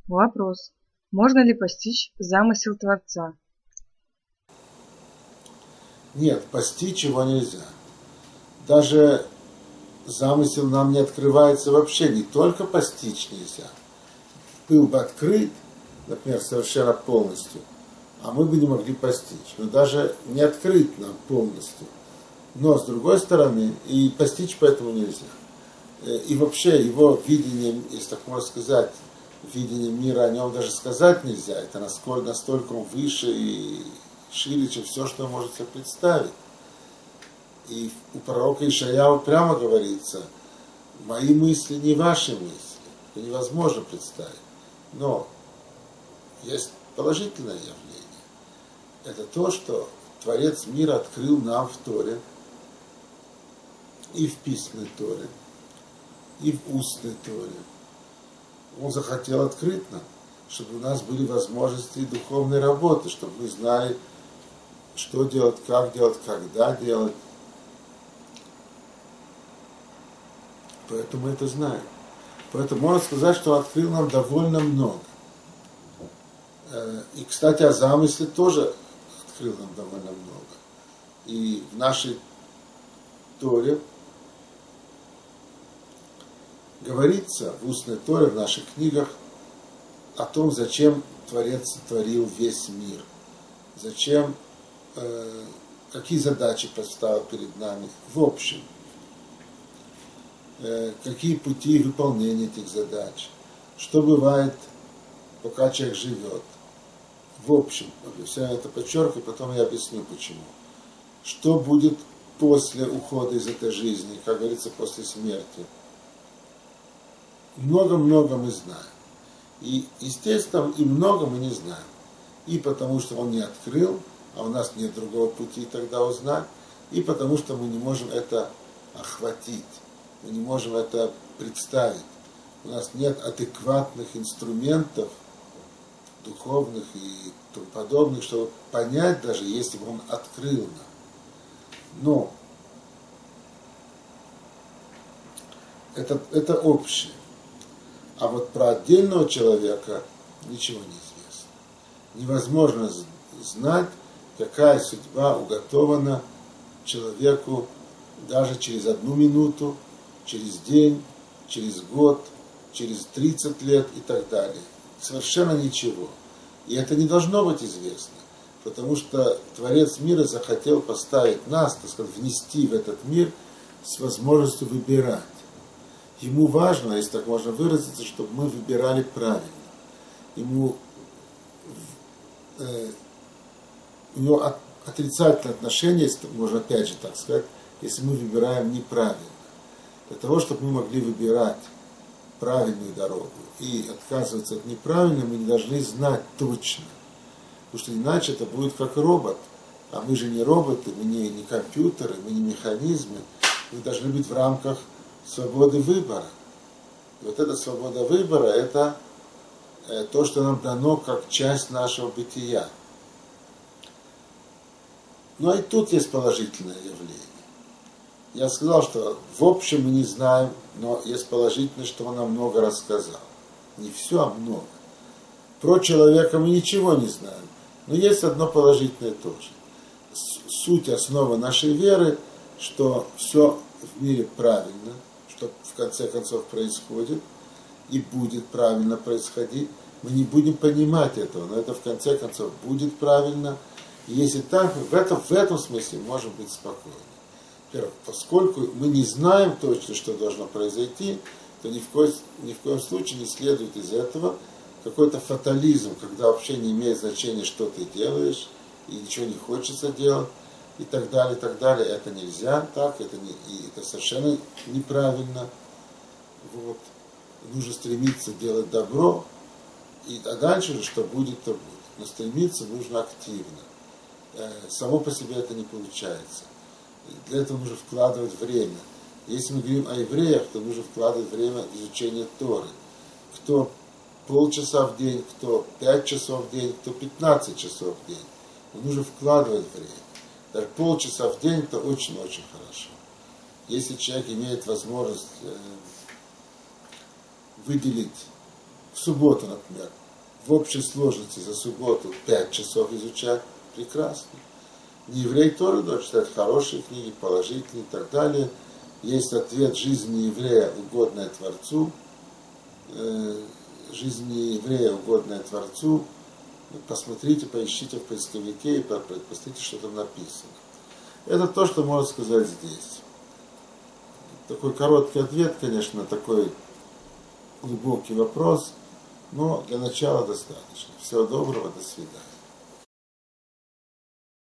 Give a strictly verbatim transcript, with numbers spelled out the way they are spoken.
Вопрос. Можно ли постичь замысел Творца? Нет, постичь его нельзя. Даже замысел нам не открывается вообще, не только постичь нельзя. Был бы открыт, например, совершенно полностью, а мы бы не могли постичь. Но даже не открыт нам полностью. Но, с другой стороны, и постичь поэтому нельзя. И вообще его видение, если так можно сказать, видение мира, о нем даже сказать нельзя. Это насколько, настолько он выше и шире, чем все, что он может себе представить. И у пророка Ишаяу прямо говорится: мои мысли не ваши мысли. Это невозможно представить. Но есть положительное явление. Это то, что Творец мира открыл нам в Торе, и в письменной Торе, и в устной Торе. Он захотел открыть нам, чтобы у нас были возможности духовной работы, чтобы мы знали, что делать, как делать, когда делать. Поэтому мы это знаем. Поэтому можно сказать, что он открыл нам довольно много. И, кстати, о замысле тоже открыл нам довольно много. И в нашей Торе говорится, в устной Торе, в наших книгах, о том, зачем Творец сотворил весь мир. Зачем, э, какие задачи поставил перед нами в общем. Э, какие пути выполнения этих задач. Что бывает, пока человек живет. В общем, все это подчеркиваю, потом я объясню почему. Что будет после ухода из этой жизни, как говорится, после смерти. Много-много мы знаем. И, естественно, и много мы не знаем. И потому, что он не открыл, а у нас нет другого пути тогда узнать, и потому, что мы не можем это охватить, мы не можем это представить. У нас нет адекватных инструментов, духовных и тому подобных, чтобы понять, даже если бы он открыл нам. Но это, это общее. А вот про отдельного человека ничего не известно. Невозможно знать, какая судьба уготована человеку даже через одну минуту, через день, через год, через тридцать лет и так далее. Совершенно ничего. И это не должно быть известно, потому что Творец мира захотел поставить нас, так сказать, внести в этот мир с возможностью выбирать. Ему важно, если так можно выразиться, чтобы мы выбирали правильно. Ему, э, у него от, отрицательное отношение, если можно опять же так сказать, если мы выбираем неправильно. Для того, чтобы мы могли выбирать правильную дорогу и отказываться от неправильной, мы не должны знать точно. Потому что иначе это будет как робот. А мы же не роботы, мы не, не компьютеры, мы не механизмы. Мы должны быть в рамках свободы выбора. И вот эта свобода выбора, это э, то, что нам дано как часть нашего бытия. Но и тут есть положительное явление. Я сказал, что в общем мы не знаем, но есть положительное, что он нам много рассказал. Не все, а много. Про человека мы ничего не знаем, но есть одно положительное тоже. Суть, основа нашей веры, что все в мире правильно, что в конце концов происходит и будет правильно происходить. Мы не будем понимать этого, но это в конце концов будет правильно. И если так, в этом, в этом смысле можем быть спокойны. Во-первых, поскольку мы не знаем точно, что должно произойти, то ни в, коем, ни в коем случае не следует из этого какой-то фатализм, когда вообще не имеет значения, что ты делаешь, и ничего не хочется делать, и так далее, и так далее. Это нельзя так, это, не, и это совершенно неправильно. Вот. Нужно стремиться делать добро, и, а дальше же, что будет, то будет. Но стремиться нужно активно. Э, само по себе это не получается. И для этого нужно вкладывать время. Если мы говорим о евреях, то нужно вкладывать время в изучение Торы. Кто полчаса в день, кто пять часов в день, кто пятнадцать часов в день. Но нужно вкладывать время. Даже полчаса в день это очень-очень хорошо. Если человек имеет возможность э, выделить в субботу, например, в общей сложности за субботу пять часов изучать, прекрасно. Не еврей тоже должен читать хорошие книги, положительные и так далее. Есть ответ жизни еврея, угодная Творцу. Жизнь еврея, угодная Творцу. Посмотрите, поищите в поисковике и посмотрите, что там написано. Это то, что можно сказать здесь. Такой короткий ответ, конечно, на такой глубокий вопрос, но для начала достаточно. Всего доброго, до свидания.